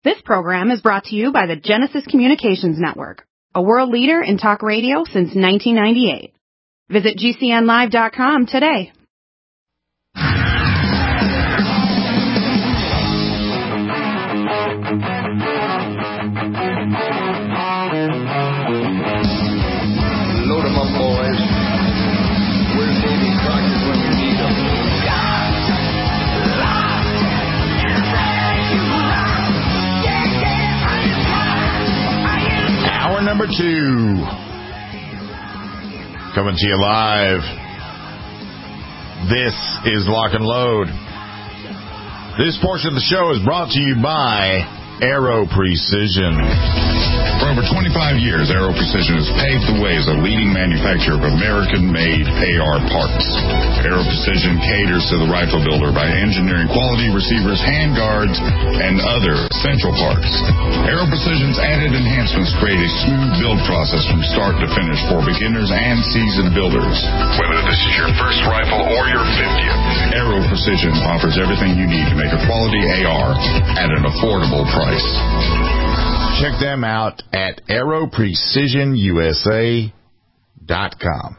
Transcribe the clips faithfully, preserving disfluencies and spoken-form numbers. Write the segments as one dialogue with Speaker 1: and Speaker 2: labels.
Speaker 1: This program is brought to you by the Genesis Communications Network, a world leader in talk radio since nineteen ninety-eight. Visit G C N live dot com today.
Speaker 2: Load 'em up, boys. Where's Davy Crockett when you need him?
Speaker 3: Hour number two. Coming to you live. This is Lock and Load. This portion of the show is brought to you by Aero Precision.
Speaker 4: For over twenty-five years, Aero Precision has paved the way as a leading manufacturer of American-made A R parts. Aero Precision caters to the rifle builder by engineering quality receivers, handguards, and other essential parts. Aero Precision's added enhancements create a smooth build process from start to finish for beginners and seasoned builders. Whether this is your first rifle or your fiftieth, Aero Precision offers everything you need to make a quality A R at an affordable price.
Speaker 3: Check them out at aero precision u s a dot com.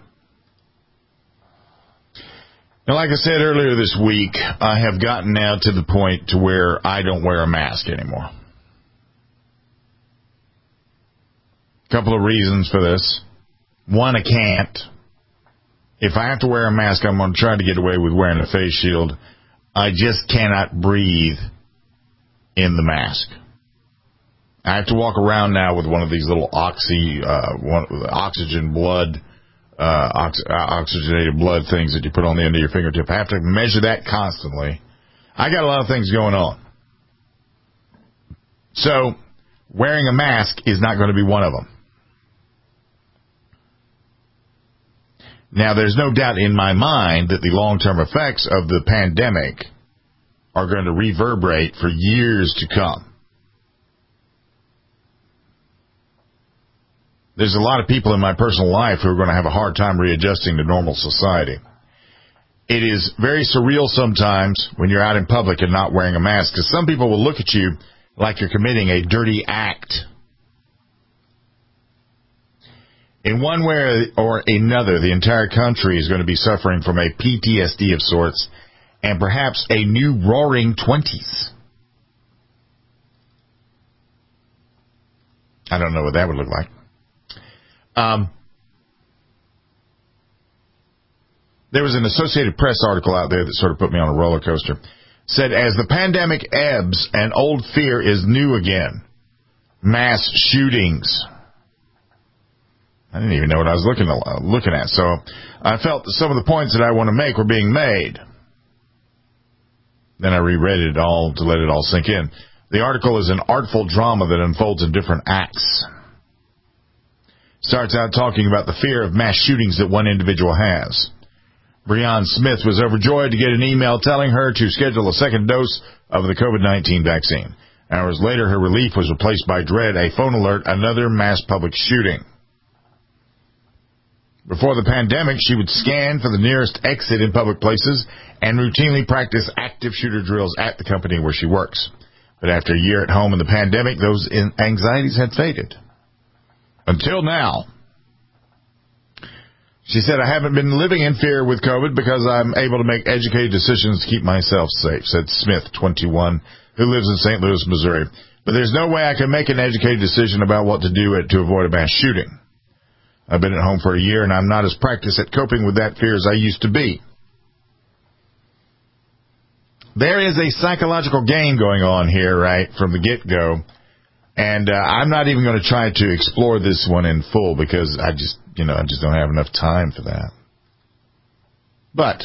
Speaker 3: Now, like I said earlier this week, I have gotten now to the point to where I don't wear a mask anymore. A couple of reasons for this. One, I can't. If I have to wear a mask, I'm going to try to get away with wearing a face shield. I just cannot breathe in the mask. I have to walk around now with one of these little oxy, uh, one, oxygen blood, uh, ox, oxygenated blood things that you put on the end of your fingertip. I have to measure that constantly. I got a lot of things going on. So, wearing a mask is not going to be one of them. Now, there's no doubt in my mind that the long-term effects of the pandemic are going to reverberate for years to come. There's a lot of people in my personal life who are going to have a hard time readjusting to normal society. It is very surreal sometimes when you're out in public and not wearing a mask, because some people will look at you like you're committing a dirty act. In one way or another, the entire country is going to be suffering from a P T S D of sorts and perhaps a new roaring twenties. I don't know what that would look like. Um, there was an Associated Press article out there that sort of put me on a roller coaster. Said, as the pandemic ebbs, an old fear is new again. Mass shootings. I didn't even know what I was looking at, looking at, so I felt that some of the points that I want to make were being made. Then I reread it all to let it all sink in. The article is an artful drama that unfolds in different acts. Starts out talking about the fear of mass shootings that one individual has. Breon Smith was overjoyed to get an email telling her to schedule a second dose of the COVID nineteen vaccine. Hours later, her relief was replaced by dread, a phone alert, another mass public shooting. Before the pandemic, she would scan for the nearest exit in public places and routinely practice active shooter drills at the company where she works. But after a year at home in the pandemic, those anxieties had faded. Until now. She said, I haven't been living in fear with COVID because I'm able to make educated decisions to keep myself safe, said Smith, twenty-one, who lives in Saint Louis, Missouri. But there's no way I can make an educated decision about what to do to avoid a mass shooting. I've been at home for a year, and I'm not as practiced at coping with that fear as I used to be. There is a psychological game going on here, right, from the get-go. And uh, I'm not even going to try to explore this one in full because I just, you know, I just don't have enough time for that. But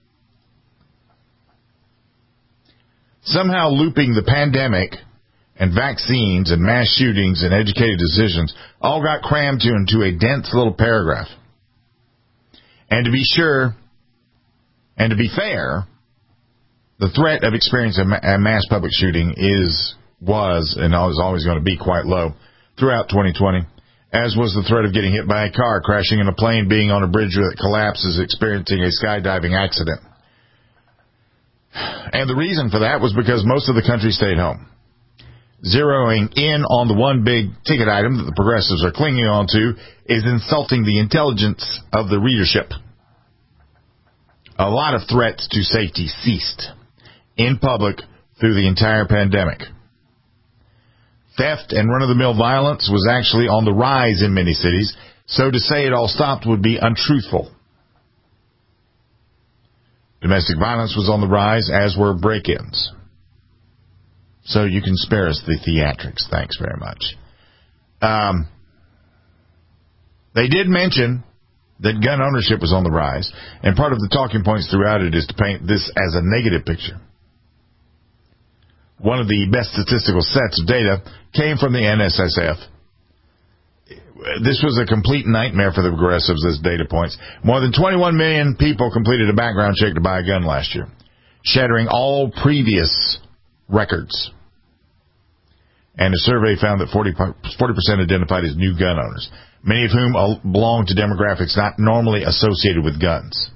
Speaker 3: somehow looping the pandemic and vaccines and mass shootings and educated decisions all got crammed into a dense little paragraph. And to be sure, and to be fair, the threat of experiencing a mass public shooting is, was, and is always going to be quite low throughout twenty twenty, as was the threat of getting hit by a car, crashing in a plane, being on a bridge that collapses, experiencing a skydiving accident. And the reason for that was because most of the country stayed home. zeroing in on the one big ticket item that the progressives are clinging on to is insulting the intelligence of the readership. A lot of threats to safety ceased in public through the entire pandemic. Theft and run-of-the-mill violence was actually on the rise in many cities, so to say it all stopped would be untruthful. Domestic violence was on the rise, as were break-ins. So you can spare us the theatrics. Thanks very much. Um, they did mention that gun ownership was on the rise, and part of the talking points throughout it is to paint this as a negative picture. One of the best statistical sets of data came from the N S S F. This was a complete nightmare for the progressives as data points. More than twenty-one million people completed a background check to buy a gun last year, shattering all previous records. And a survey found that forty percent identified as new gun owners, many of whom belong to demographics not normally associated with guns.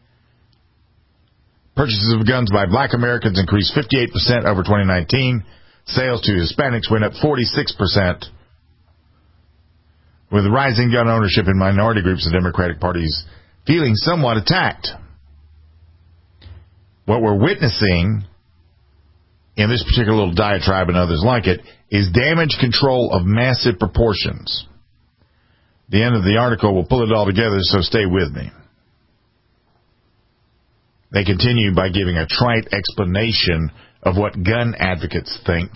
Speaker 3: Purchases of guns by black Americans increased fifty-eight percent over twenty nineteen. Sales to Hispanics went up forty-six percent. With rising gun ownership in minority groups, the Democratic Party is feeling somewhat attacked. What we're witnessing in this particular little diatribe and others like it is damage control of massive proportions. The end of the article will pull it all together, so stay with me. They continue by giving a trite explanation of what gun advocates think.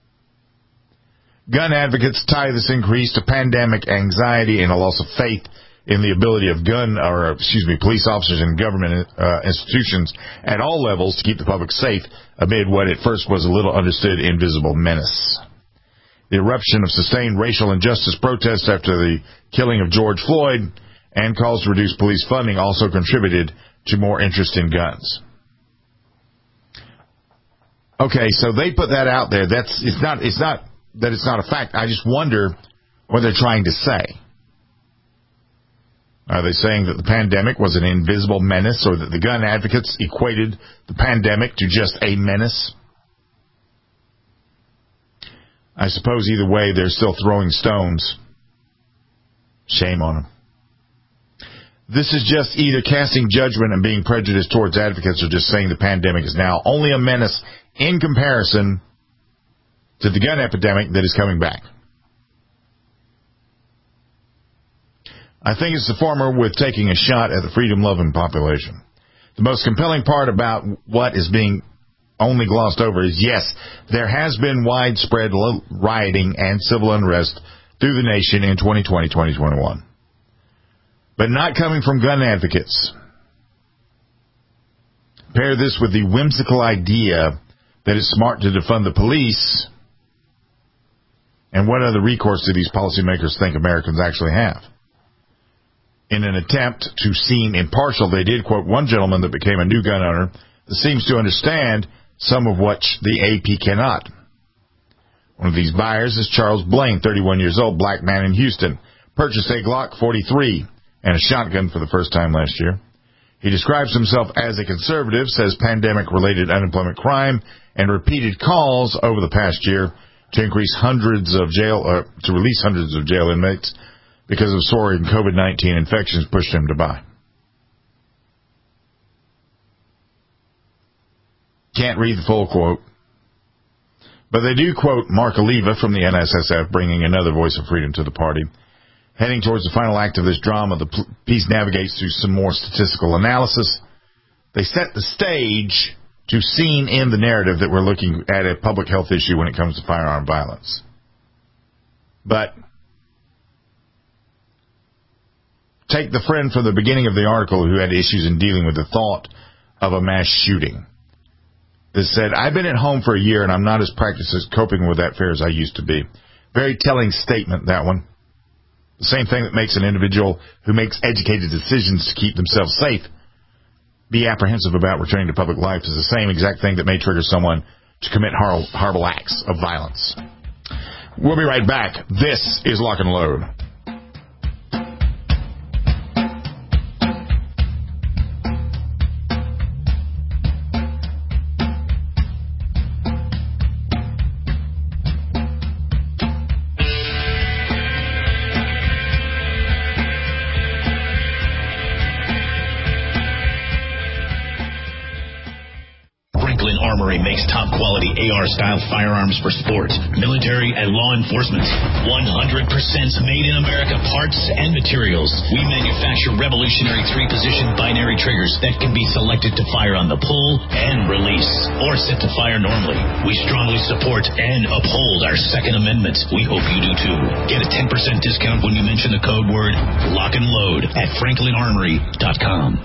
Speaker 3: Gun advocates tie this increase to pandemic anxiety and a loss of faith in the ability of gun, or excuse me, police officers and government uh, institutions at all levels to keep the public safe amid what at first was a little understood invisible menace. The eruption of sustained racial injustice protests after the killing of George Floyd and calls to reduce police funding also contributed to more interest in guns. Okay, so they put that out there. That's it's not it's not that it's not a fact. I just wonder what they're trying to say. Are they saying that the pandemic was an invisible menace, or that the gun advocates equated the pandemic to just a menace? I suppose either way, they're still throwing stones. Shame on them. This is just either casting judgment and being prejudiced towards advocates, or just saying the pandemic is now only a menace in comparison to the gun epidemic that is coming back. I think it's the former, with taking a shot at the freedom-loving population. The most compelling part about what is being only glossed over is, yes, there has been widespread rioting and civil unrest through the nation in twenty twenty, twenty twenty-one. But not coming from gun advocates. Pair this with the whimsical idea that it's smart to defund the police, and what other recourse do these policymakers think Americans actually have? In an attempt to seem impartial, they did quote one gentleman that became a new gun owner that seems to understand some of what the A P cannot. One of these buyers is Charles Blaine, thirty-one years old, black man in Houston, purchased a Glock forty-three and a shotgun for the first time last year. He describes himself as a conservative, says pandemic-related unemployment crime and repeated calls over the past year to increase hundreds of jail, uh, to release hundreds of jail inmates because of soaring COVID nineteen infections pushed him to buy. Can't read the full quote, but they do quote Mark Oliva from the N S S F, bringing another voice of freedom to the party. Heading towards the final act of this drama, the piece navigates through some more statistical analysis. They set the stage to scene in the narrative that we're looking at a public health issue when it comes to firearm violence. But take the friend from the beginning of the article who had issues in dealing with the thought of a mass shooting. That said, I've been at home for a year and I'm not as practiced as coping with that fear as I used to be. Very telling statement, that one. The same thing that makes an individual who makes educated decisions to keep themselves safe be apprehensive about returning to public life is the same exact thing that may trigger someone to commit horrible, horrible acts of violence. We'll be right back. This is Lock and Load.
Speaker 5: high-quality A R-style firearms for sport, military, and law enforcement. one hundred percent made in America parts and materials. We manufacture revolutionary three-position binary triggers that can be selected to fire on the pull and release, or set to fire normally. We strongly support and uphold our Second Amendment. We hope you do too. Get a ten percent discount when you mention the code word lock and load at franklin armory dot com.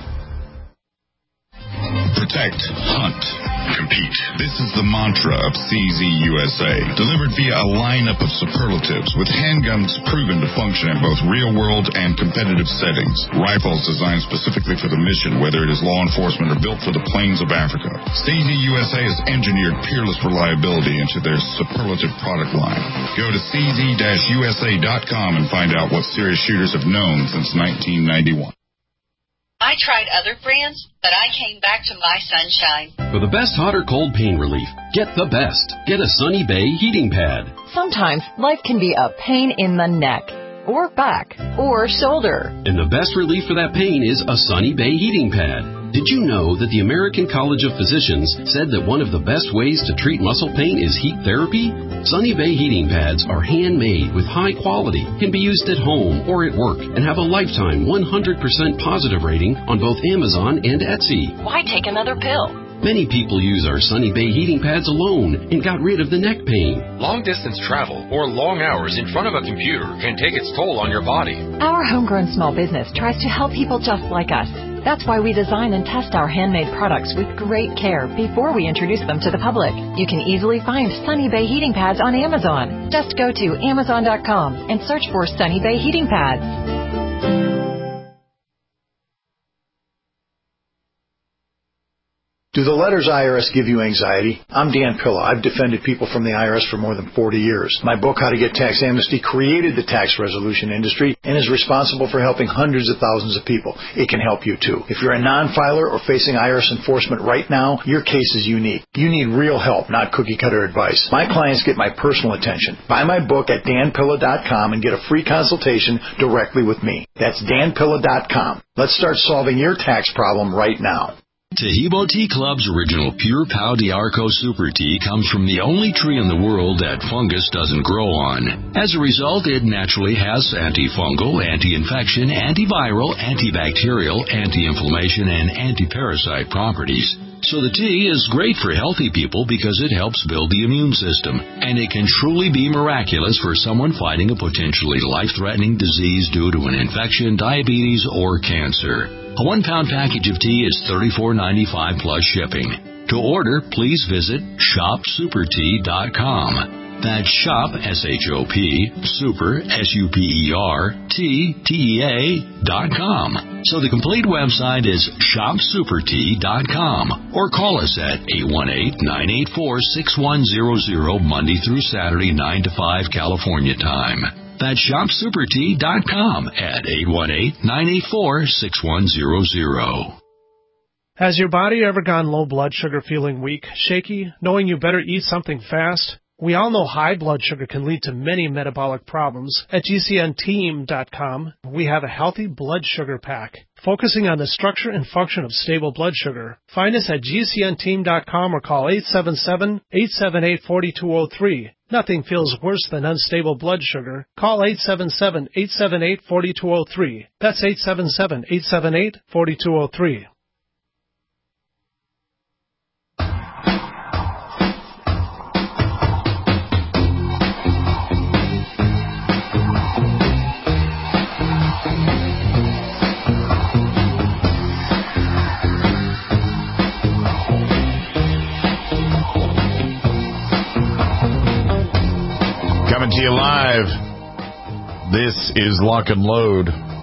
Speaker 4: Protect, hunt, compete. This is the mantra of C Z U S A, delivered via a lineup of superlatives with handguns proven to function in both real-world and competitive settings. Rifles designed specifically for the mission, whether it is law enforcement or built for the plains of Africa. C Z U S A has engineered peerless reliability into their superlative product line. Go to c z dash u s a dot com and find out what serious shooters have known since nineteen ninety-one.
Speaker 6: I tried other brands, but I came back to my Sunshine.
Speaker 7: For the best hot or cold pain relief, get the best. Get a Sunny Bay heating pad.
Speaker 8: Sometimes life can be a pain in the neck, or back, or shoulder.
Speaker 7: And the best relief for that pain is a Sunny Bay heating pad. Did you know that the American College of Physicians said that one of the best ways to treat muscle pain is heat therapy? Sunny Bay heating pads are handmade with high quality, can be used at home or at work, and have a lifetime one hundred percent positive rating on both Amazon and Etsy.
Speaker 8: Why take another pill?
Speaker 7: Many people use our Sunny Bay heating pads alone and got rid of the neck pain.
Speaker 9: Long-distance travel or long hours in front of a computer can take its toll on your body.
Speaker 8: Our homegrown small business tries to help people just like us. That's why we design and test our handmade products with great care before we introduce them to the public. You can easily find Sunny Bay heating pads on Amazon. Just go to amazon dot com and search for Sunny Bay heating pads.
Speaker 10: Do the letters I R S give you anxiety? I'm Dan Pilla. I've defended people from the I R S for more than forty years. My book, How to Get Tax Amnesty, created the tax resolution industry and is responsible for helping hundreds of thousands of people. It can help you too. If you're a non-filer or facing I R S enforcement right now, your case is unique. You need real help, not cookie-cutter advice. My clients get my personal attention. Buy my book at dan pilla dot com and get a free consultation directly with me. That's dan pilla dot com. Let's start solving your tax problem right now.
Speaker 11: Tahibo Tea Club's original Pure Pau d'Arco Super Tea comes from the only tree in the world that fungus doesn't grow on. As a result, it naturally has antifungal, anti-infection, antiviral, antibacterial, anti-inflammation, and anti-parasite properties. So the tea is great for healthy people because it helps build the immune system, and it can truly be miraculous for someone fighting a potentially life-threatening disease due to an infection, diabetes, or cancer. A one-pound package of tea is thirty-four ninety-five plus shipping. To order, please visit shop super tea dot com. That's shop, S H O P, super, S U P E R, T, T E A, dot com. So the complete website is shop super tea dot com. Or call us at eight one eight, nine eight four, six one zero zero Monday through Saturday, nine to five California time. That's shop super tea dot com at eight one eight, nine eight four, six one zero zero.
Speaker 12: Has your body ever gone low blood sugar, feeling weak, shaky, knowing you better eat something fast? We all know high blood sugar can lead to many metabolic problems. At G C N team dot com, we have a healthy blood sugar pack, focusing on the structure and function of stable blood sugar. Find us at G C N team dot com or call eight seven seven, eight seven eight, four two zero three. Nothing feels worse than unstable blood sugar. Call eight seven seven, eight seven eight, four two zero three. That's eight seven seven, eight seven eight, four two zero three.
Speaker 3: Coming to you live, this is Lock and Load.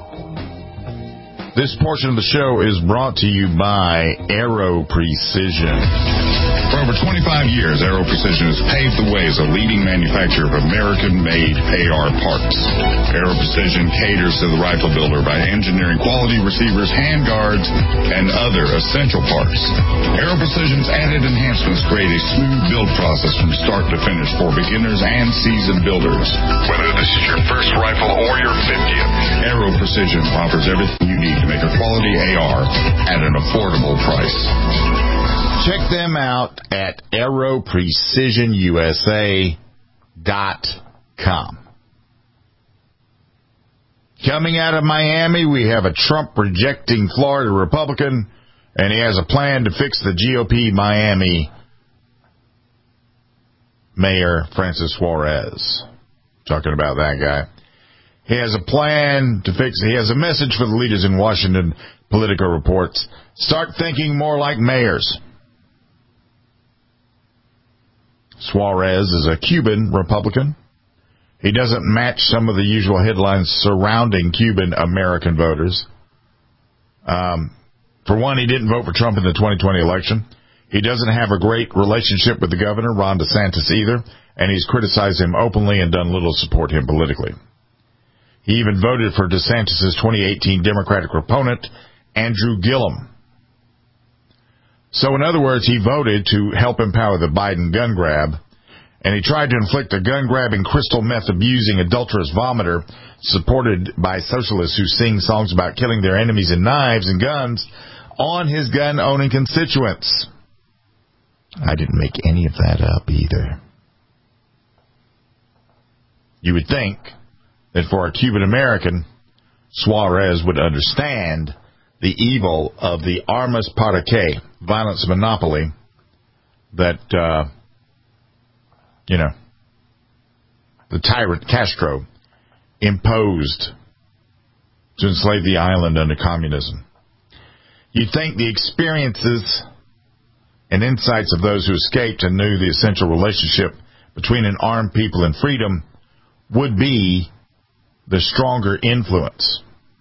Speaker 3: This portion of the show is brought to you by Aero Precision.
Speaker 4: For over twenty-five years, Aero Precision has paved the way as a leading manufacturer of American-made A R parts. Aero Precision caters to the rifle builder by engineering quality receivers, handguards, and other essential parts. Aero Precision's added enhancements create a smooth build process from start to finish for beginners and seasoned builders. Whether this is your first rifle or your fiftieth, Aero Precision offers everything you need to make a quality A R at an affordable price.
Speaker 3: Check them out at aero precision u s a dot com. Coming out of Miami, we have a Trump-rejecting Florida Republican, and he has a plan to fix the G O P Miami Mayor Francis Suarez. Talking about that guy. He has a plan to fix it. He has a message for the leaders in Washington. Politico reports. Start thinking more like mayors. Suarez is a Cuban Republican. He doesn't match some of the usual headlines surrounding Cuban American voters. Um, for one, he didn't vote for Trump in the twenty twenty election. He doesn't have a great relationship with the governor, Ron DeSantis, either, and he's criticized him openly and done little to support him politically. He even voted for DeSantis' twenty eighteen Democratic opponent, Andrew Gillum. So, in other words, he voted to help empower the Biden gun grab, and he tried to inflict a gun-grabbing, crystal meth-abusing, adulterous vomiter supported by socialists who sing songs about killing their enemies and knives and guns on his gun-owning constituents. I didn't make any of that up either. You would think that for a Cuban-American, Suarez would understand the evil of the armas para que, violence monopoly, that, uh, you know, the tyrant Castro imposed to enslave the island under communism. You'd think the experiences and insights of those who escaped and knew the essential relationship between an armed people and freedom would be the stronger influence.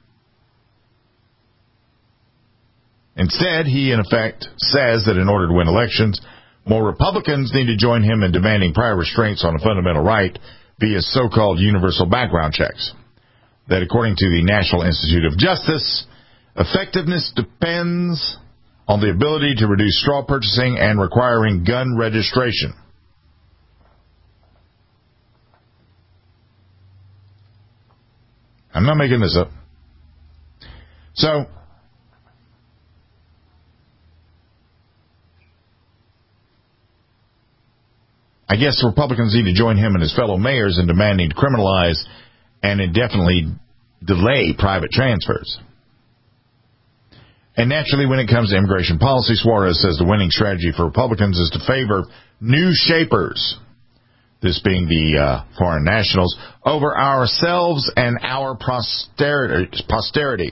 Speaker 3: Instead, he, in effect, says that in order to win elections, more Republicans need to join him in demanding prior restraints on a fundamental right via so-called universal background checks. That, according to the National Institute of Justice, effectiveness depends on the ability to reduce straw purchasing and requiring gun registration. I'm not making this up. So, I guess Republicans need to join him and his fellow mayors in demanding to criminalize and indefinitely delay private transfers. And naturally, when it comes to immigration policy, Suarez says the winning strategy for Republicans is to favor new shapers, this being the uh, foreign nationals, over ourselves and our posterity. posterity.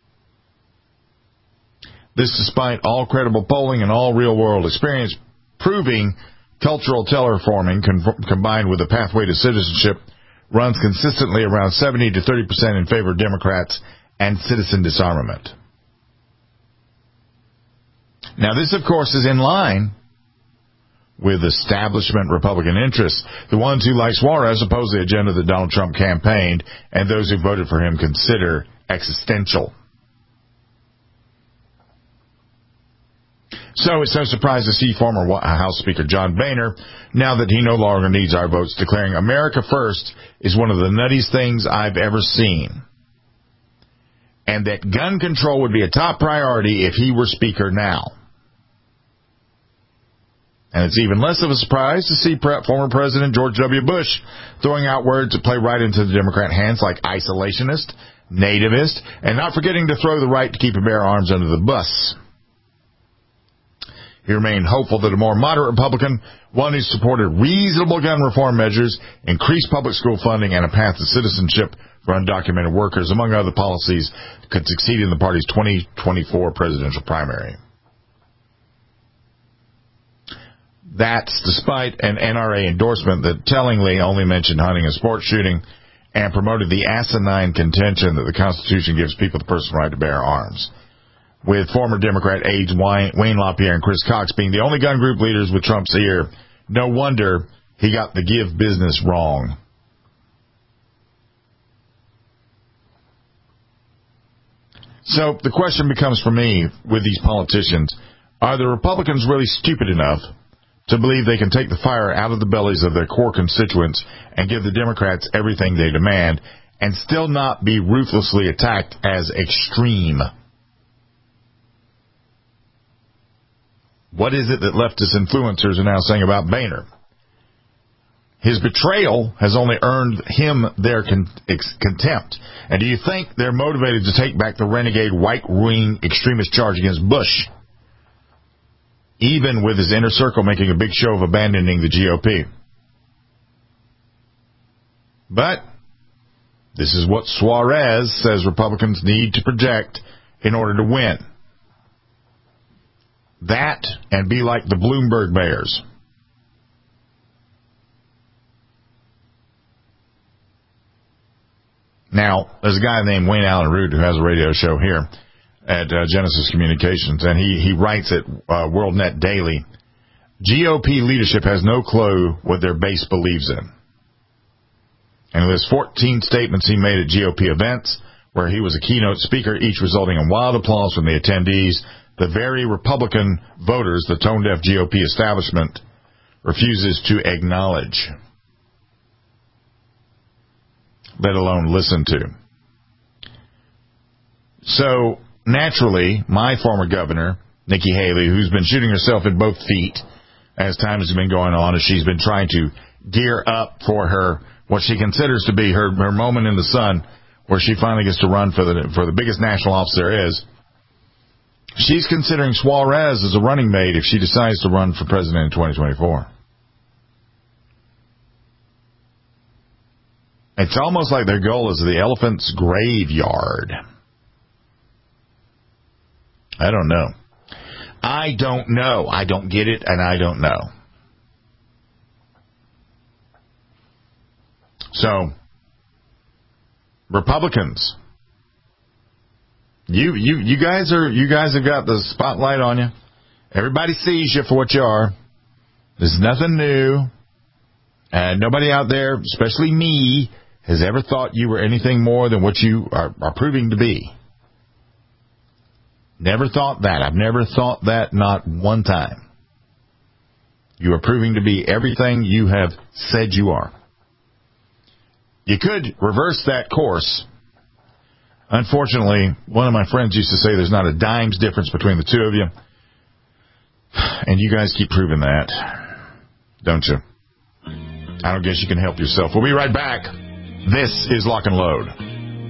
Speaker 3: This despite all credible polling and all real-world experience proving cultural terraforming con- combined with a pathway to citizenship runs consistently around seventy to thirty percent in favor of Democrats and citizen disarmament. Now, this, of course, is in line with establishment Republican interests, the ones who, like Suarez, oppose the agenda that Donald Trump campaigned and those who voted for him consider existential. So it's no surprise to see former House Speaker John Boehner, now that he no longer needs our votes, declaring America First is one of the nuttiest things I've ever seen, and that gun control would be a top priority if he were Speaker now. And it's even less of a surprise to see former President George W. Bush throwing out words that play right into the Democrat hands, like isolationist, nativist, and not forgetting to throw the right to keep and bear arms under the bus. He remained hopeful that a more moderate Republican, one who supported reasonable gun reform measures, increased public school funding, and a path to citizenship for undocumented workers, among other policies, could succeed in the party's twenty twenty-four presidential primary. That's despite an N R A endorsement that tellingly only mentioned hunting and sport shooting and promoted the asinine contention that the Constitution gives people the personal right to bear arms. With former Democrat aides Wayne LaPierre and Chris Cox being the only gun group leaders with Trump's ear, no wonder he got the give business wrong. So the question becomes for me with these politicians, are the Republicans really stupid enough to believe they can take the fire out of the bellies of their core constituents and give the Democrats everything they demand and still not be ruthlessly attacked as extreme? What is it that leftist influencers are now saying about Boehner? His betrayal has only earned him their con- ex- contempt. And do you think they're motivated to take back the renegade right-wing extremist charge against Bush, even with his inner circle making a big show of abandoning the G O P? But this is what Suarez says Republicans need to project in order to win. That and be like the Bloomberg Bears. Now, there's a guy named Wayne Allen Root who has a radio show here at uh, Genesis Communications, and he, he writes at uh, WorldNet Daily, G O P leadership has no clue what their base believes in. And there's fourteen statements he made at G O P events where he was a keynote speaker, each resulting in wild applause from the attendees. The very Republican voters, the tone-deaf G O P establishment, refuses to acknowledge, let alone listen to. So, naturally, my former governor, Nikki Haley, who's been shooting herself in both feet as time has been going on, as she's been trying to gear up for her, what she considers to be her, her moment in the sun, where she finally gets to run for the for the biggest national office there is. She's considering Suarez as a running mate if she decides to run for president in twenty twenty-four. It's almost like their goal is the elephant's graveyard. I don't know. I don't know. I don't get it, and I don't know. So, Republicans, you you you guys are you guys have got the spotlight on you. Everybody sees you for what you are. There's nothing new, and nobody out there, especially me, has ever thought you were anything more than what you are, are proving to be. Never thought that. I've never thought that, not one time. You are proving to be everything you have said you are. You could reverse that course. Unfortunately, one of my friends used to say there's not a dime's difference between the two of you. And you guys keep proving that, don't you? I don't guess you can help yourself. We'll be right back. This is Lock and Load.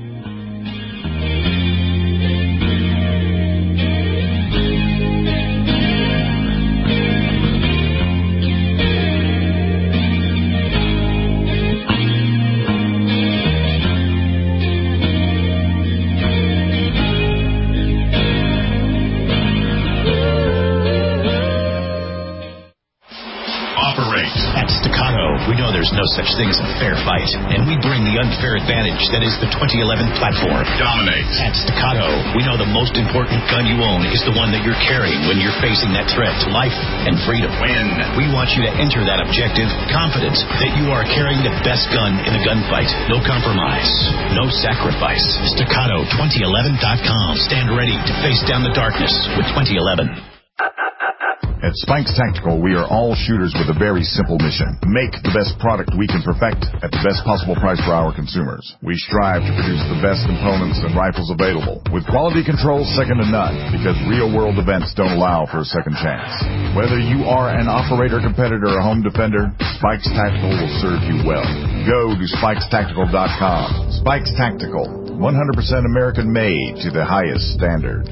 Speaker 5: We know there's no such thing as a fair fight, and we bring the unfair advantage that is the twenty eleven platform.
Speaker 4: Dominate.
Speaker 5: At Staccato, we know the most important gun you own is the one that you're carrying when you're facing that threat to life and freedom.
Speaker 4: Win.
Speaker 5: We want you to enter that objective confident that you are carrying the best gun in the gunfight. No compromise, no sacrifice. Staccato twenty eleven dot com. Stand ready to face down the darkness with twenty eleven.
Speaker 4: At Spikes Tactical, we are all shooters with a very simple mission. Make the best product we can perfect at the best possible price for our consumers. We strive to produce the best components and rifles available, with quality control second to none, because real-world events don't allow for a second chance. Whether you are an operator, competitor, or home defender, Spikes Tactical will serve you well. Go to spikes tactical dot com. Spikes Tactical, one hundred percent American-made to the highest standard.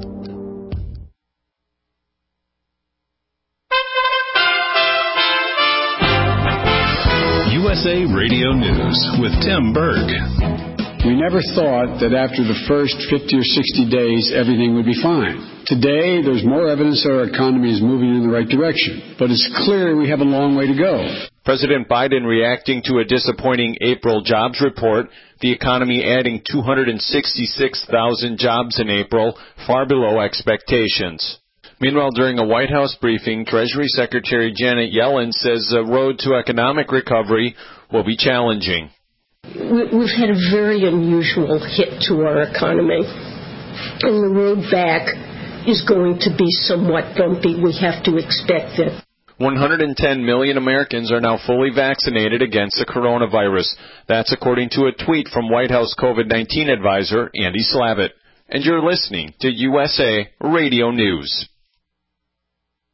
Speaker 7: U S A Radio News with Tim Berg.
Speaker 13: We never thought that after the first fifty or sixty days, everything would be fine. Today, there's more evidence that our economy is moving in the right direction, but it's clear we have a long way to go.
Speaker 14: President Biden reacting to a disappointing April jobs report, the economy adding two hundred sixty-six thousand jobs in April, far below expectations. Meanwhile, during a White House briefing, Treasury Secretary Janet Yellen says the road to economic recovery will be challenging.
Speaker 15: We've had a very unusual hit to our economy, and the road back is going to be somewhat bumpy. We have to expect that.
Speaker 14: one hundred ten million Americans are now fully vaccinated against the coronavirus. That's according to a tweet from White House COVID nineteen advisor Andy Slavitt. And you're listening to U S A Radio News.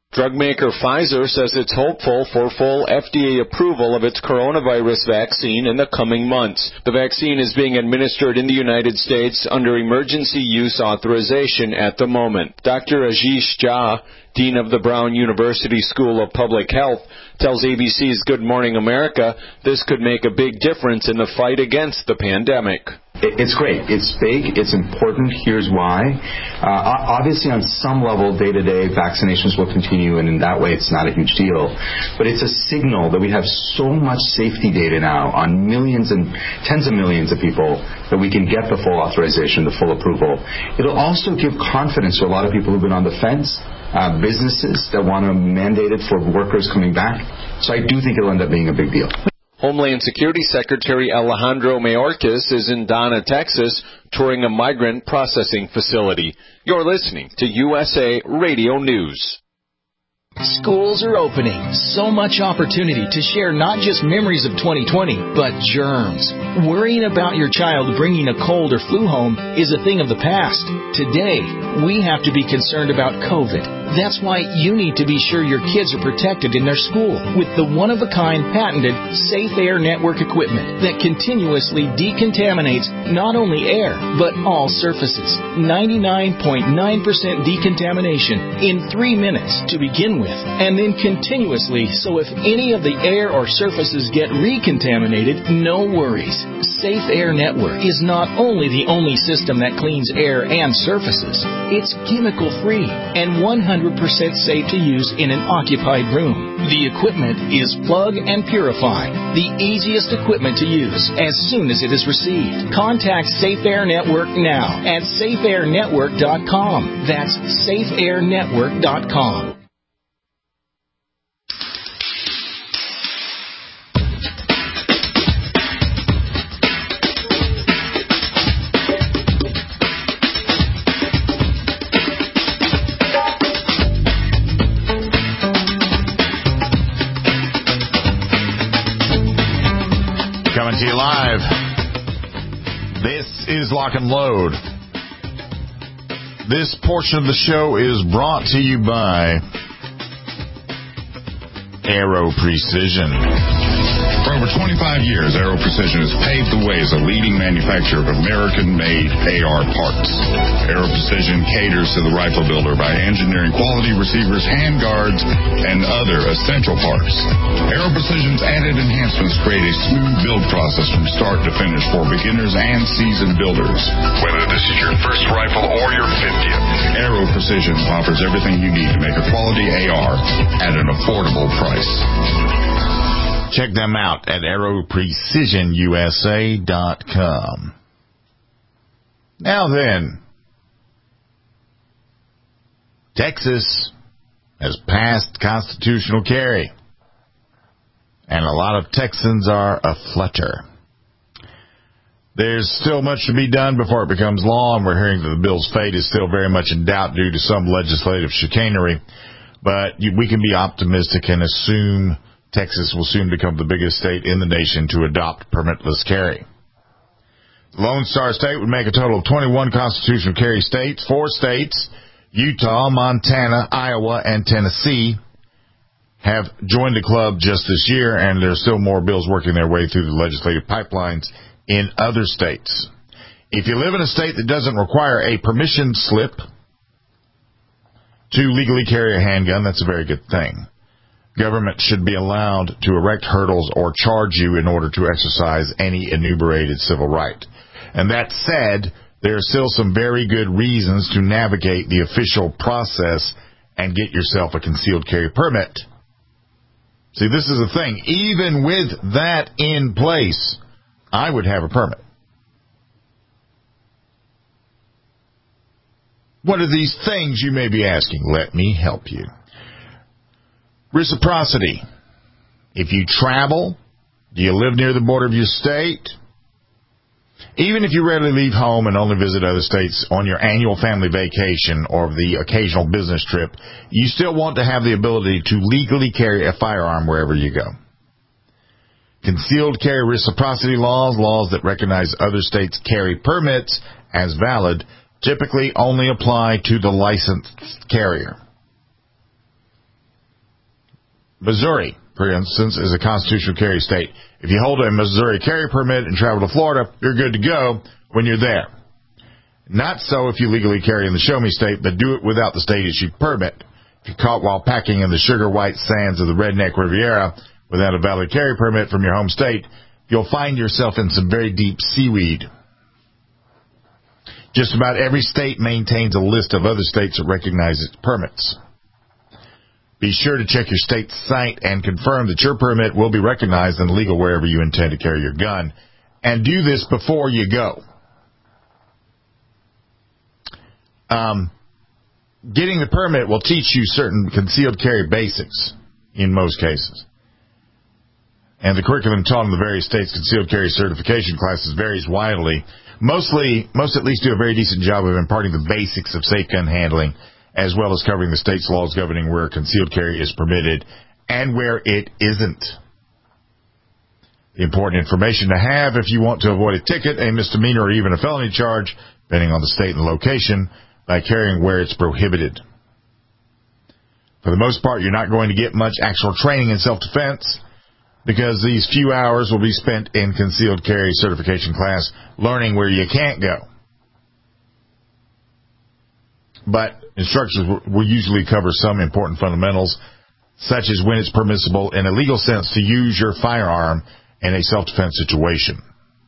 Speaker 14: Drug maker Pfizer says it's hopeful for full F D A approval of its coronavirus vaccine in the coming months. The vaccine is being administered in the United States under emergency use authorization at the moment. Doctor Ashish Jha, Dean of the Brown University School of Public Health, tells A B C's Good Morning America this could make a big difference in the fight against the pandemic.
Speaker 16: It's great. It's big. It's important. Here's why. Uh, obviously, on some level, day-to-day vaccinations will continue, and in that way, it's not a huge deal. But it's a signal that we have so much safety data now on millions and tens of millions of people that we can get the full authorization, the full approval. It'll also give confidence to a lot of people who've been on the fence, uh, businesses that want to mandate it for workers coming back. So I do think it'll end up being a big deal.
Speaker 14: Homeland Security Secretary Alejandro Mayorkas is in Donna, Texas, touring a migrant processing facility. You're listening to U S A Radio News.
Speaker 17: Schools are opening. So much opportunity to share not just memories of twenty twenty, but germs. Worrying about your child bringing a cold or flu home is a thing of the past. Today, we have to be concerned about COVID. That's why you need to be sure your kids are protected in their school with the one-of-a-kind patented Safe Air Network equipment that continuously decontaminates not only air, but all surfaces. ninety-nine point nine percent decontamination in three minutes to begin with, and then continuously, so if any of the air or surfaces get recontaminated, no worries. Safe Air Network is not only the only system that cleans air and surfaces, it's chemical-free and one hundred percent safe to use in an occupied room. The equipment is plug and purify, the easiest equipment to use as soon as it is received. Contact Safe Air Network now at safe air network dot com. That's safe air network dot com.
Speaker 3: Coming to you live. This is Lock and Load. This portion of the show is brought to you by Aero Precision.
Speaker 4: For over twenty-five years, Aero Precision has paved the way as a leading manufacturer of American-made A R parts. Aero Precision caters to the rifle builder by engineering quality receivers, handguards, and other essential parts. Aero Precision's added enhancements create a smooth build process from start to finish for beginners and seasoned builders.
Speaker 9: Whether this is your first rifle or your fiftieth,
Speaker 4: Aero Precision offers everything you need to make a quality A R at an affordable price.
Speaker 3: Check them out at aero precision u s a dot com. Now then, Texas has passed constitutional carry, and a lot of Texans are aflutter. There's still much to be done before it becomes law, and we're hearing that the bill's fate is still very much in doubt due to some legislative chicanery, but we can be optimistic and assume Texas will soon become the biggest state in the nation to adopt permitless carry. The Lone Star State would make a total of twenty-one constitutional carry states. Four states, Utah, Montana, Iowa, and Tennessee, have joined the club just this year, and there's still more bills working their way through the legislative pipelines in other states. If you live in a state that doesn't require a permission slip to legally carry a handgun, that's a very good thing. Government should be allowed to erect hurdles or charge you in order to exercise any enumerated civil right. And that said, there are still some very good reasons to navigate the official process and get yourself a concealed carry permit. See, this is the thing. Even with that in place, I would have a permit. What are these things, you may be asking? Let me help you. Reciprocity. If you travel, do you live near the border of your state? Even if you rarely leave home and only visit other states on your annual family vacation or the occasional business trip, you still want to have the ability to legally carry a firearm wherever you go. Concealed carry reciprocity laws, laws that recognize other states' carry permits as valid, typically only apply to the licensed carrier. Missouri, for instance, is a constitutional carry state. If you hold a Missouri carry permit and travel to Florida, you're good to go when you're there. Not so if you legally carry in the Show Me State, but do it without the state-issued permit. If you're caught while packing in the sugar white sands of the Redneck Riviera without a valid carry permit from your home state, you'll find yourself in some very deep seaweed. Just about every state maintains a list of other states that recognize its permits. Be sure to check your state's site and confirm that your permit will be recognized and legal wherever you intend to carry your gun. And do this before you go. Um, getting the permit will teach you certain concealed carry basics in most cases. And the curriculum taught in the various states' concealed carry certification classes varies widely. Mostly, most at least do a very decent job of imparting the basics of safe gun handling, as well as covering the state's laws governing where concealed carry is permitted and where it isn't. The important information to have if you want to avoid a ticket, a misdemeanor, or even a felony charge, depending on the state and location, by carrying where it's prohibited. For the most part, you're not going to get much actual training in self-defense because these few hours will be spent in concealed carry certification class learning where you can't go. But instructors will usually cover some important fundamentals, such as when it's permissible in a legal sense to use your firearm in a self-defense situation.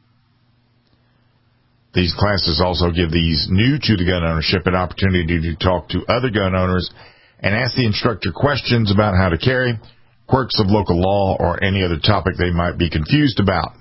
Speaker 3: These classes also give these new to the gun ownership an opportunity to talk to other gun owners and ask the instructor questions about how to carry, quirks of local law, or any other topic they might be confused about.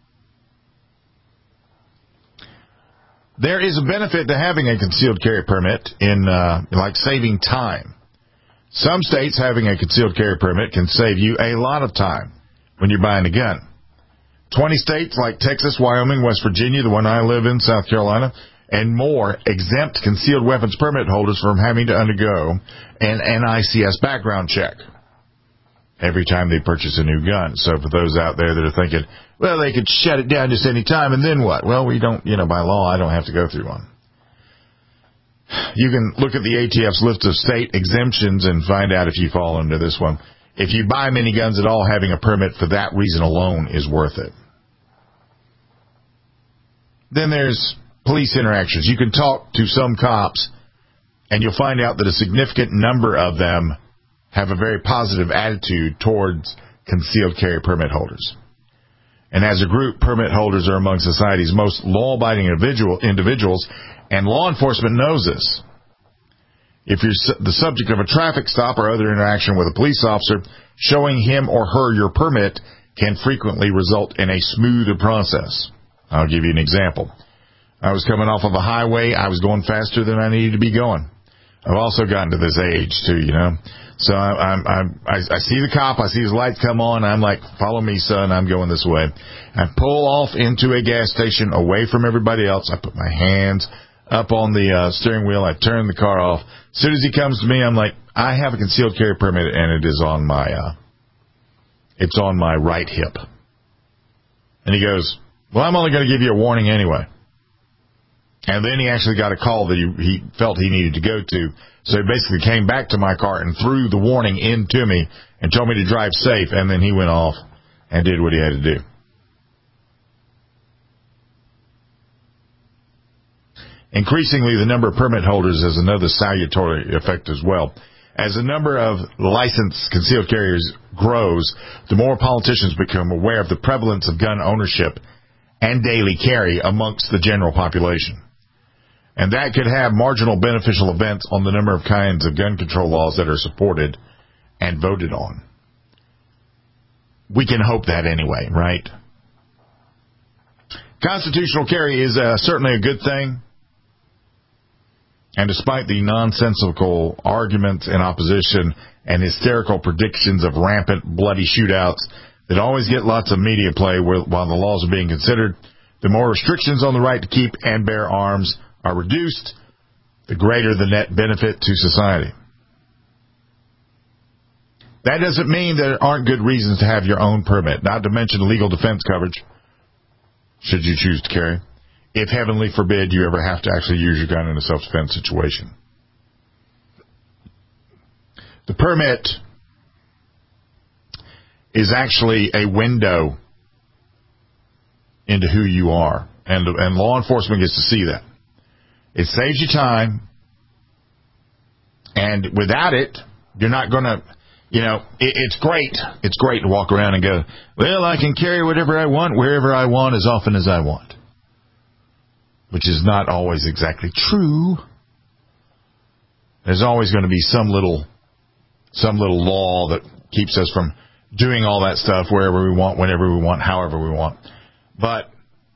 Speaker 3: There is a benefit to having a concealed carry permit in, uh, like saving time. Some states having a concealed carry permit can save you a lot of time when you're buying a gun. twenty states like Texas, Wyoming, West Virginia, the one I live in, South Carolina, and more exempt concealed weapons permit holders from having to undergo an N I C S background check every time they purchase a new gun. So for those out there that are thinking, well, they could shut it down just any time, and then what? Well, we don't, you know, by law, I don't have to go through one. You can look at the A T F's list of state exemptions and find out if you fall under this one. If you buy many guns at all, having a permit for that reason alone is worth it. Then there's police interactions. You can talk to some cops, and you'll find out that a significant number of them have a very positive attitude towards concealed carry permit holders. And as a group, permit holders are among society's most law-abiding individual, individuals, and law enforcement knows this. If you're su- the subject of a traffic stop or other interaction with a police officer, showing him or her your permit can frequently result in a smoother process. I'll give you an example. I was coming off of a highway. I was going faster than I needed to be going. I've also gotten to this age, too, you know. So I, I'm, I'm, I, I see the cop. I see his lights come on. I'm like, follow me, son. I'm going this way. I pull off into a gas station away from everybody else. I put my hands up on the uh, steering wheel. I turn the car off. As soon as he comes to me, I'm like, I have a concealed carry permit, and it is on my, uh, it's on my right hip. And he goes, well, I'm only going to give you a warning anyway. And then he actually got a call that he, he felt he needed to go to. So he basically came back to my car and threw the warning into me and told me to drive safe. And then he went off and did what he had to do. Increasingly, the number of permit holders has another salutary effect as well. As the number of licensed concealed carriers grows, the more politicians become aware of the prevalence of gun ownership and daily carry amongst the general population. And that could have marginal beneficial events on the number of kinds of gun control laws that are supported and voted on. We can hope that anyway, right? Constitutional carry is uh, certainly a good thing. And despite the nonsensical arguments in opposition and hysterical predictions of rampant bloody shootouts that always get lots of media play while the laws are being considered, the more restrictions on the right to keep and bear arms are reduced, the greater the net benefit to society. That doesn't mean there aren't good reasons to have your own permit, not to mention legal defense coverage, should you choose to carry, if heavenly forbid you ever have to actually use your gun in a self-defense situation. The permit is actually a window into who you are. And, and law enforcement gets to see that. It saves you time. And without it, you're not going to, you know, it, it's great. It's great to walk around and go, well, I can carry whatever I want, wherever I want, as often as I want. Which is not always exactly true. There's always going to be some little, some little law that keeps us from doing all that stuff wherever we want, whenever we want, however we want. But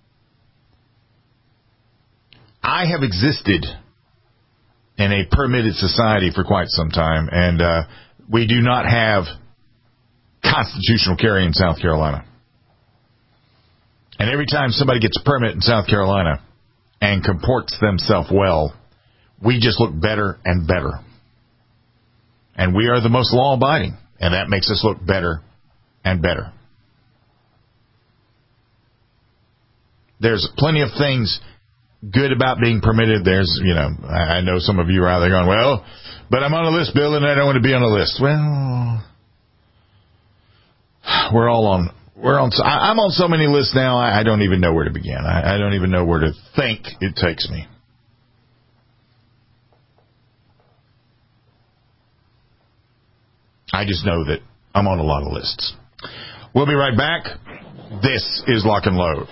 Speaker 3: I have existed in a permitted society for quite some time, and uh, we do not have constitutional carry in South Carolina. And every time somebody gets a permit in South Carolina and comports themselves well, we just look better and better. And we are the most law-abiding, and that makes us look better and better. There's plenty of things good about being permitted. There's, you know, I know some of you are out there going, well, but I'm on a list, Bill, and I don't want to be on a list. Well, we're all on, we're on, I'm on so many lists now, I don't even know where to begin. I, I don't even know where to think it takes me. I just know that I'm on a lot of lists. We'll be right back. This is Lock and Load.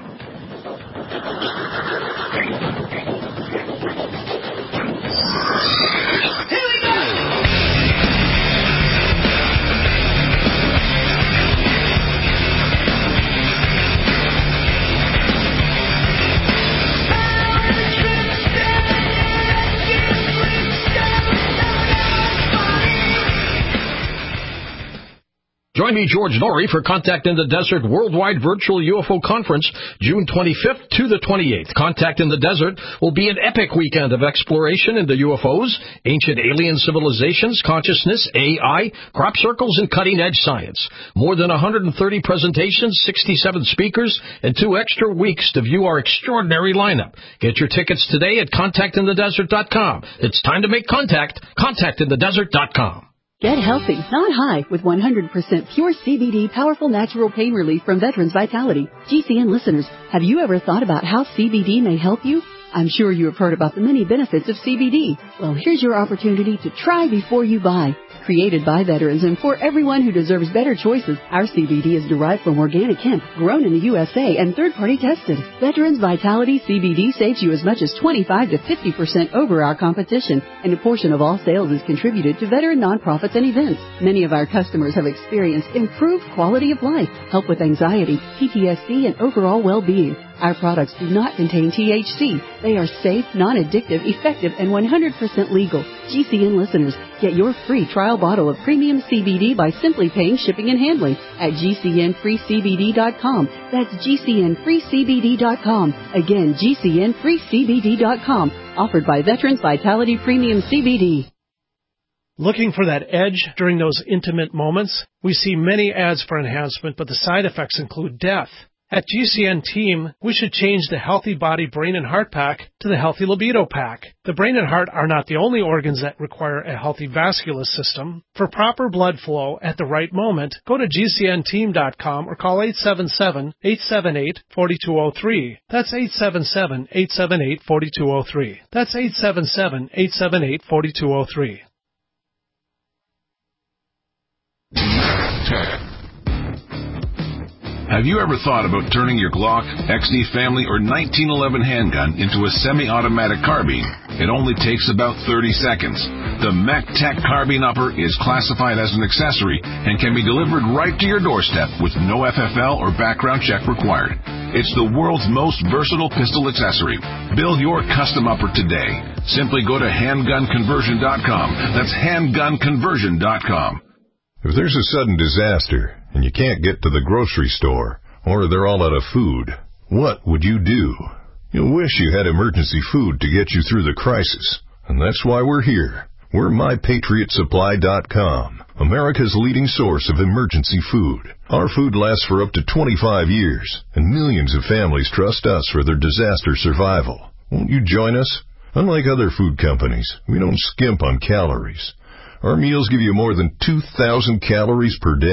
Speaker 18: Join me, George Norrie, for Contact in the Desert Worldwide Virtual U F O Conference, June twenty-fifth to the twenty-eighth. Contact in the Desert will be an epic weekend of exploration into U F Os, ancient alien civilizations, consciousness, A I, crop circles, and cutting-edge science. More than one hundred thirty presentations, sixty-seven speakers, and two extra weeks to view our extraordinary lineup. Get your tickets today at contact in the desert dot com. It's time to make contact. contact in the desert dot com.
Speaker 19: Get healthy, not high, with one hundred percent pure C B D powerful natural pain relief from Veterans Vitality. G C N listeners, have you ever thought about how C B D may help you? I'm sure you have heard about the many benefits of C B D. Well, here's your opportunity to try before you buy. Created by veterans and for everyone who deserves better choices, our C B D is derived from organic hemp, grown in the U S A and third-party tested. Veterans Vitality C B D saves you as much as twenty-five to fifty percent over our competition, and a portion of all sales is contributed to veteran nonprofits and events. Many of our customers have experienced improved quality of life, help with anxiety, P T S D, and overall well-being. Our products do not contain T H C. They are safe, non-addictive, effective, and one hundred percent legal. G C N listeners, get your free trial bottle of premium C B D by simply paying shipping and handling at G C N free C B D dot com. That's G C N free C B D dot com. Again, G C N free C B D dot com. Offered by Veterans Vitality Premium C B D.
Speaker 12: Looking for that edge during those intimate moments? We see many ads for enhancement, but the side effects include death. At G C N Team, we should change the Healthy Body, Brain, and Heart Pack to the Healthy Libido Pack. The brain and heart are not the only organs that require a healthy vascular system. For proper blood flow at the right moment, go to G C N team dot com or call eight seven seven, eight seven eight, four two zero three. That's eight seven seven, eight seven eight, four two zero three. That's eight seven seven, eight seven eight, four two zero three.
Speaker 20: Have you ever thought about turning your Glock, X D Family, or nineteen eleven handgun into a semi-automatic carbine? It only takes about thirty seconds. The MacTac Carbine Upper is classified as an accessory and can be delivered right to your doorstep with no F F L or background check required. It's the world's most versatile pistol accessory. Build your custom upper today. Simply go to handgun conversion dot com. That's handgun conversion dot com.
Speaker 21: If there's a sudden disaster and you can't get to the grocery store, or they're all out of food, what would you do? You'll wish you had emergency food to get you through the crisis. And that's why we're here. We're my patriot supply dot com, America's leading source of emergency food. Our food lasts for up to twenty-five years, and millions of families trust us for their disaster survival. Won't you join us? Unlike other food companies, we don't skimp on calories. Our meals give you more than two thousand calories per day.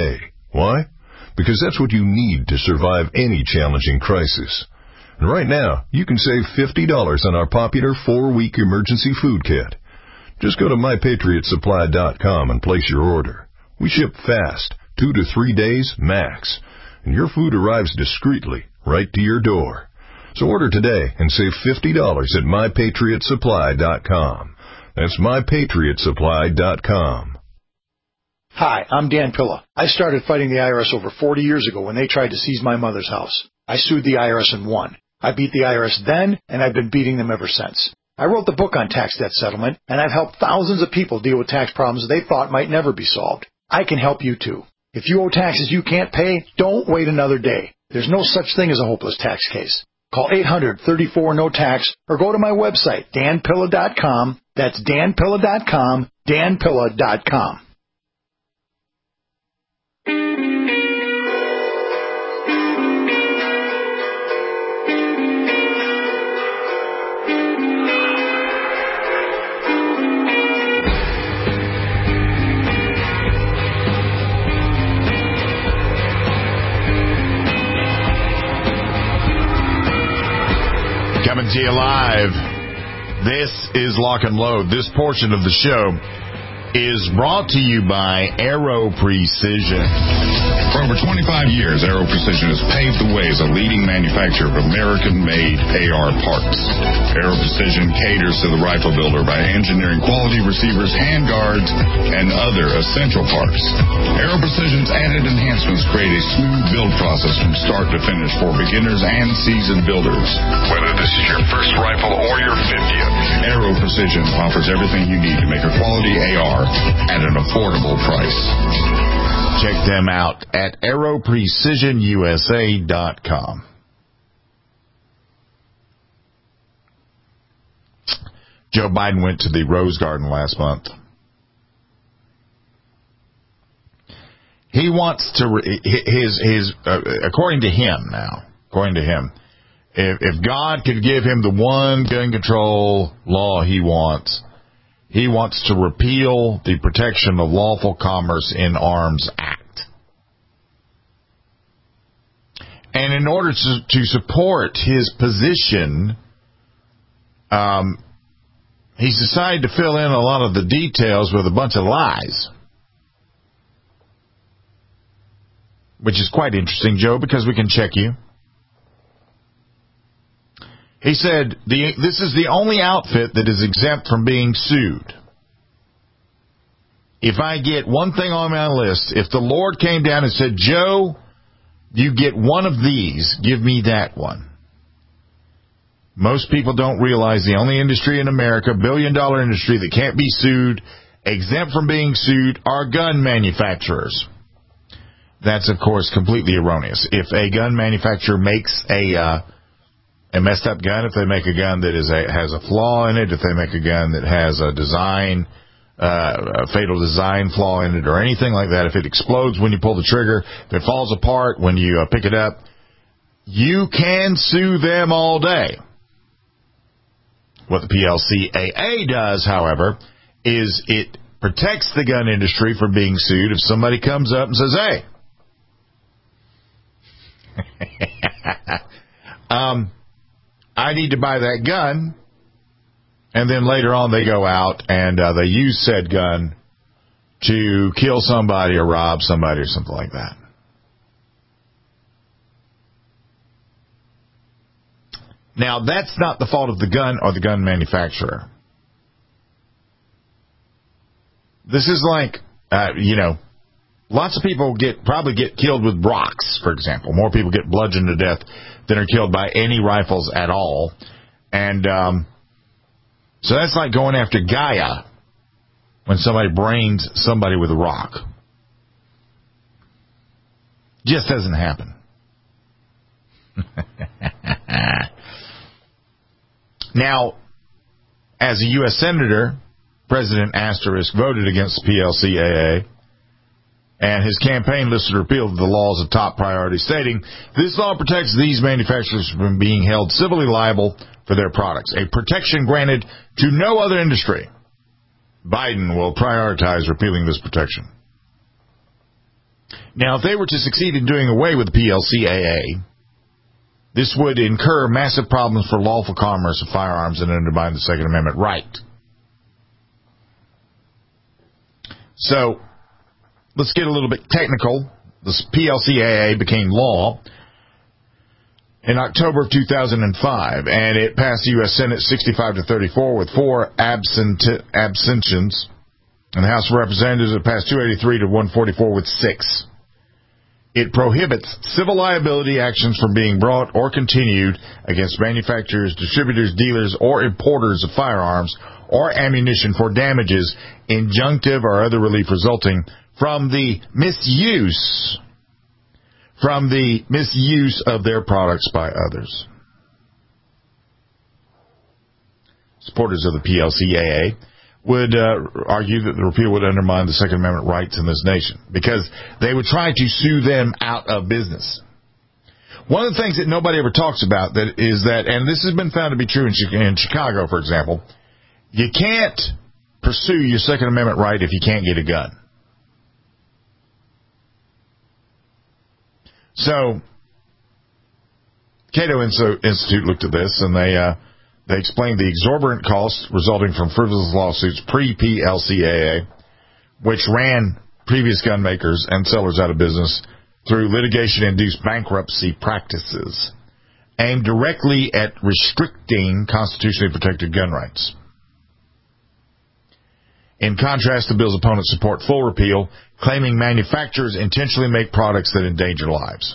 Speaker 21: Why? Because that's what you need to survive any challenging crisis. And right now, you can save fifty dollars on our popular four-week emergency food kit. Just go to my patriot supply dot com and place your order. We ship fast, two to three days max, and your food arrives discreetly right to your door. So order today and save fifty dollars at my patriot supply dot com. That's my patriot supply dot com.
Speaker 10: Hi, I'm Dan Pilla. I started fighting the I R S over forty years ago when they tried to seize my mother's house. I sued the I R S and won. I beat the I R S then, and I've been beating them ever since. I wrote the book on tax debt settlement, and I've helped thousands of people deal with tax problems they thought might never be solved. I can help you too. If you owe taxes you can't pay, don't wait another day. There's no such thing as a hopeless tax case. Call eight hundred, thirty-four, no tax or go to my website, dan pilla dot com. That's dan pilla dot com, dan pilla dot com.
Speaker 3: Coming to you live. This is Lock and Load. This portion of the show is brought to you by Aero Precision.
Speaker 4: For over twenty-five years, Aero Precision has paved the way as a leading manufacturer of American-made A R parts. Aero Precision caters to the rifle builder by engineering quality receivers, handguards, and other essential parts. Aero Precision's added enhancements create a smooth build process from start to finish for beginners and seasoned builders.
Speaker 20: Whether this is your first rifle or your fiftieth,
Speaker 4: Aero Precision offers everything you need to make a quality A R at an affordable price.
Speaker 3: Check them out at aero precision u s a dot com. Joe Biden went to the Rose Garden last month. He wants to, his, his, uh, according to him now, according to him, if, if God could give him the one gun control law he wants, he wants to repeal the Protection of Lawful Commerce in Arms Act. And in order to, to support his position, um, he's decided to fill in a lot of the details with a bunch of lies. Which is quite interesting, Joe, because we can check you. He said, the, this is the only outfit that is exempt from being sued. If I get one thing on my list, if the Lord came down and said, Joe, you get one of these, give me that one. Most people don't realize the only industry in America, billion dollar industry, that can't be sued, exempt from being sued, are gun manufacturers. That's, of course, completely erroneous. If a gun manufacturer makes a uh, a messed up gun, if they make a gun that is a, has a flaw in it, if they make a gun that has a design, uh, a fatal design flaw in it or anything like that, if it explodes when you pull the trigger, if it falls apart when you uh, pick it up, you can sue them all day. What the P L C A A does, however, is it protects the gun industry from being sued if somebody comes up and says, hey, um, I need to buy that gun, and then later on they go out and uh, they use said gun to kill somebody or rob somebody or something like that. Now, that's not the fault of the gun or the gun manufacturer. This is like, uh, you know, lots of people get probably get killed with rocks, for example. More people get bludgeoned to death than are killed by any rifles at all. And um, so that's like going after Gaia when somebody brains somebody with a rock. Just doesn't happen. Now, as a U S Senator, President Asterisk voted against the P L C A A, and his campaign listed repeal of the law as a top priority, stating, this law protects these manufacturers from being held civilly liable for their products, a protection granted to no other industry. Biden will prioritize repealing this protection. Now, if they were to succeed in doing away with the P L C A A, this would incur massive problems for lawful commerce of firearms and undermine the Second Amendment right. So, let's get a little bit technical. The P L C A A became law in October of two thousand five, and it passed the U S Senate sixty-five to thirty-four with four absent abstentions, and the House of Representatives it passed two eighty-three to one forty-four with six. It prohibits civil liability actions from being brought or continued against manufacturers, distributors, dealers, or importers of firearms or ammunition for damages, injunctive or other relief resulting from the misuse from the misuse of their products by others. Supporters of the P L C A A would uh, argue that the repeal would undermine the Second Amendment rights in this nation because they would try to sue them out of business. One of the things that nobody ever talks about that is that, and this has been found to be true in Chicago, for example, you can't pursue your Second Amendment right if you can't get a gun. So, Cato Institute looked at this, and they uh, they explained the exorbitant costs resulting from frivolous lawsuits pre-P L C A A, which ran previous gun makers and sellers out of business through litigation-induced bankruptcy practices aimed directly at restricting constitutionally protected gun rights. In contrast, the bill's opponents support full repeal, claiming manufacturers intentionally make products that endanger lives.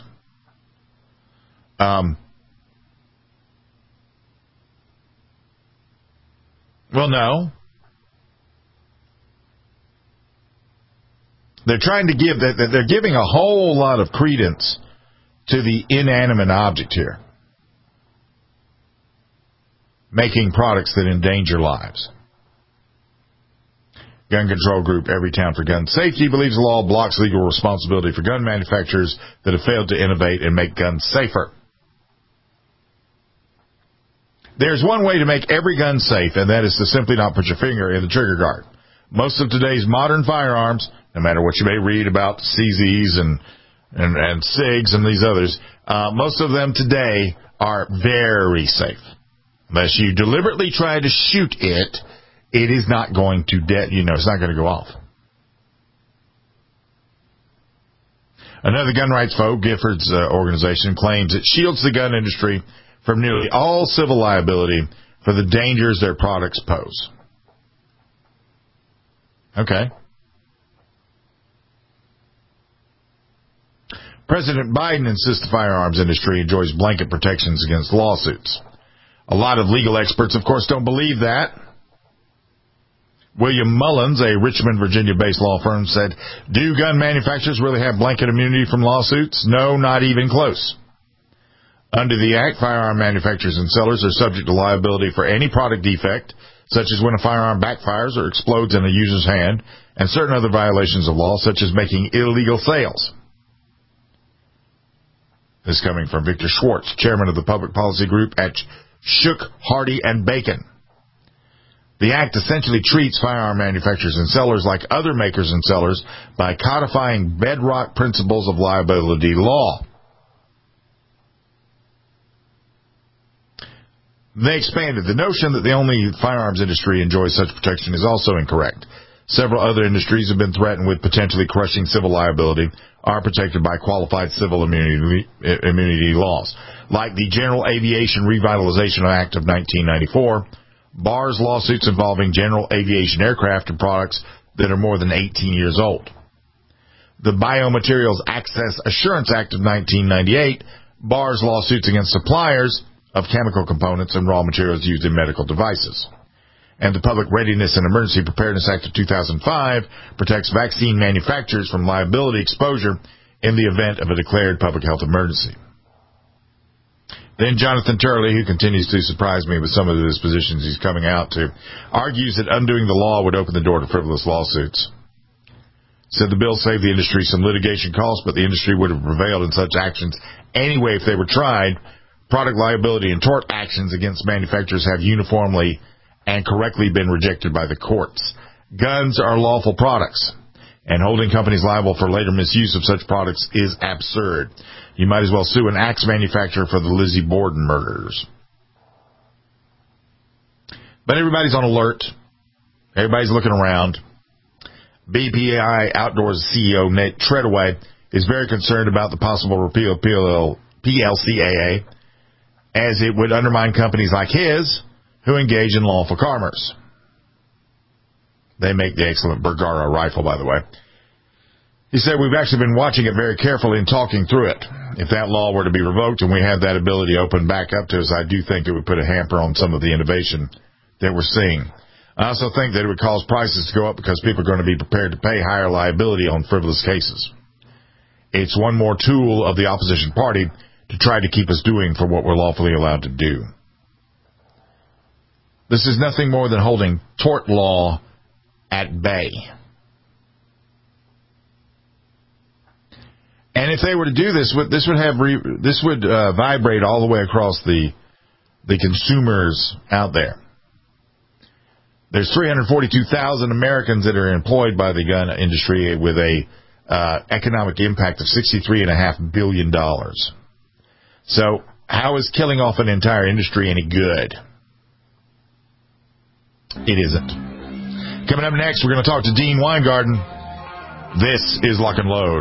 Speaker 3: Um, well, no. They're trying to give that they're giving a whole lot of credence to the inanimate object here, making products that endanger lives. Gun control group Everytown for Gun Safety believes the law blocks legal responsibility for gun manufacturers that have failed to innovate and make guns safer. There's one way to make every gun safe, and that is to simply not put your finger in the trigger guard. Most of today's modern firearms, no matter what you may read about C Zs and, and, and SIGs and these others, uh, most of them today are very safe. Unless you deliberately try to shoot it, it is not going to, de- you know, it's not going to go off. Another gun rights foe, Giffords uh, organization, claims it shields the gun industry from nearly all civil liability for the dangers their products pose. Okay. President Biden insists the firearms industry enjoys blanket protections against lawsuits. A lot of legal experts, of course, don't believe that. William Mullins, a Richmond, Virginia-based law firm, said, do gun manufacturers really have blanket immunity from lawsuits? No, not even close. Under the Act, firearm manufacturers and sellers are subject to liability for any product defect, such as when a firearm backfires or explodes in a user's hand, and certain other violations of law, such as making illegal sales. This is coming from Victor Schwartz, chairman of the public policy group at Shook, Hardy, and Bacon. The Act essentially treats firearm manufacturers and sellers like other makers and sellers by codifying bedrock principles of liability law. They expanded. The notion that the only firearms industry enjoys such protection is also incorrect. Several other industries have been threatened with potentially crushing civil liability, are protected by qualified civil immunity, immunity laws, like the General Aviation Revitalization Act of nineteen ninety-four, bars lawsuits involving general aviation aircraft and products that are more than eighteen years old. The Biomaterials Access Assurance Act of nineteen ninety-eight bars lawsuits against suppliers of chemical components and raw materials used in medical devices. And the Public Readiness and Emergency Preparedness Act of two thousand five protects vaccine manufacturers from liability exposure in the event of a declared public health emergency. Then Jonathan Turley, who continues to surprise me with some of the dispositions he's coming out to, argues that undoing the law would open the door to frivolous lawsuits. Said the bill saved the industry some litigation costs, but the industry would have prevailed in such actions anyway if they were tried. Product liability and tort actions against manufacturers have uniformly and correctly been rejected by the courts. Guns are lawful products. and holding companies liable for later misuse of such products is absurd. You might as well sue an axe manufacturer for the Lizzie Borden murders. But everybody's on alert. Everybody's looking around. B P I Outdoors C E O Nate Treadaway is very concerned about the possible repeal of P L C A A, as it would undermine companies like his who engage in lawful commerce. They make the excellent Bergara rifle, by the way. He said, we've actually been watching it very carefully and talking through it. If that law were to be revoked and we had that ability opened back up to us, I do think it would put a hamper on some of the innovation that we're seeing. I also think that it would cause prices to go up because people are going to be prepared to pay higher liability on frivolous cases. It's one more tool of the opposition party to try to keep us doing for what we're lawfully allowed to do. This is nothing more than holding tort law at bay. And if they were to do this, this would have re, this would uh, vibrate all the way across the the consumers out there. There's three hundred forty-two thousand Americans that are employed by the gun industry with a uh, economic impact of sixty-three point five billion dollars. So how is killing off an entire industry any good? It isn't. Coming up next, we're going to talk to Dean Weingarten. This is Lock and Load.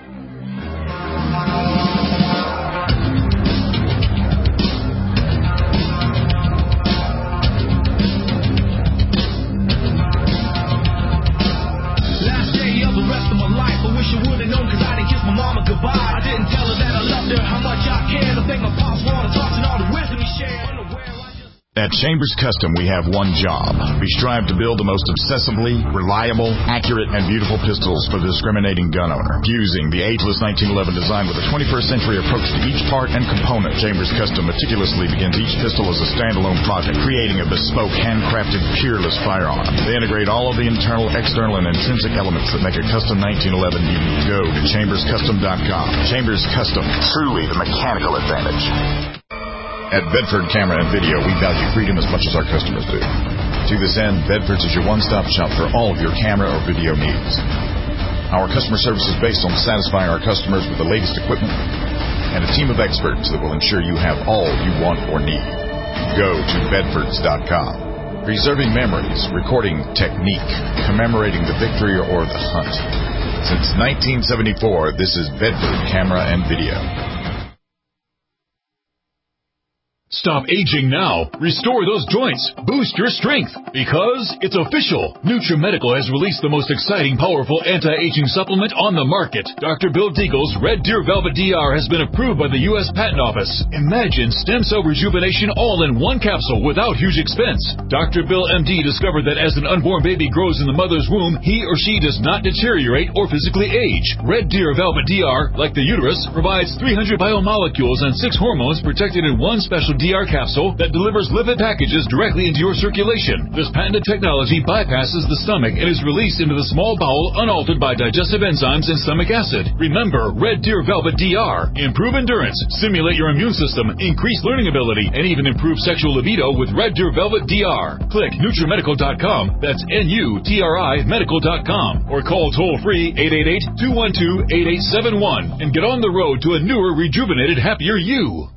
Speaker 3: At Chambers Custom, we have one job. We strive to build the most obsessively reliable, accurate, and beautiful pistols for the discriminating gun owner. Fusing the ageless nineteen eleven design with a twenty-first century approach to each part and component, Chambers Custom meticulously begins each pistol as a standalone project, creating a bespoke, handcrafted, peerless firearm. They integrate all of the internal, external, and intrinsic elements that make a custom nineteen eleven unique. Go to chambers custom dot com. Chambers Custom, truly the mechanical advantage. At Bedford Camera and Video, we value freedom as much as our customers do. To this end, Bedford's is your one-stop shop for all of your camera or video needs. Our customer service is based on satisfying our customers with the latest equipment and a team of experts that will ensure you have all you want or need. Go to bedfords dot com. Preserving memories, recording technique, commemorating the victory or the hunt. Since nineteen seventy-four, this is Bedford Camera and Video.
Speaker 1: Stop aging now. Restore those joints. Boost your strength. Because it's official. NutriMedical has released the most exciting, powerful anti-aging supplement on the market. Doctor Bill Deagle's Red Deer Velvet D R has been approved by the U S Patent Office. Imagine stem cell rejuvenation all in one capsule without huge expense. Doctor Bill M D discovered that as an unborn baby grows in the mother's womb, he or she does not deteriorate or physically age. Red Deer Velvet D R, like the uterus, provides three hundred biomolecules and six hormones protected in one special D R capsule that delivers lipid packages directly into your circulation. This patented technology bypasses the stomach and is released into the small bowel unaltered by digestive enzymes and stomach acid. Remember, Red Deer Velvet D R. Improve endurance, stimulate your immune system, increase learning ability, and even improve sexual libido with Red Deer Velvet D R. Click NutriMedical dot com, that's N U T R I medical dot com, or call toll-free eight eight eight, two one two, eight eight seven one and get on the road to a newer, rejuvenated, happier you.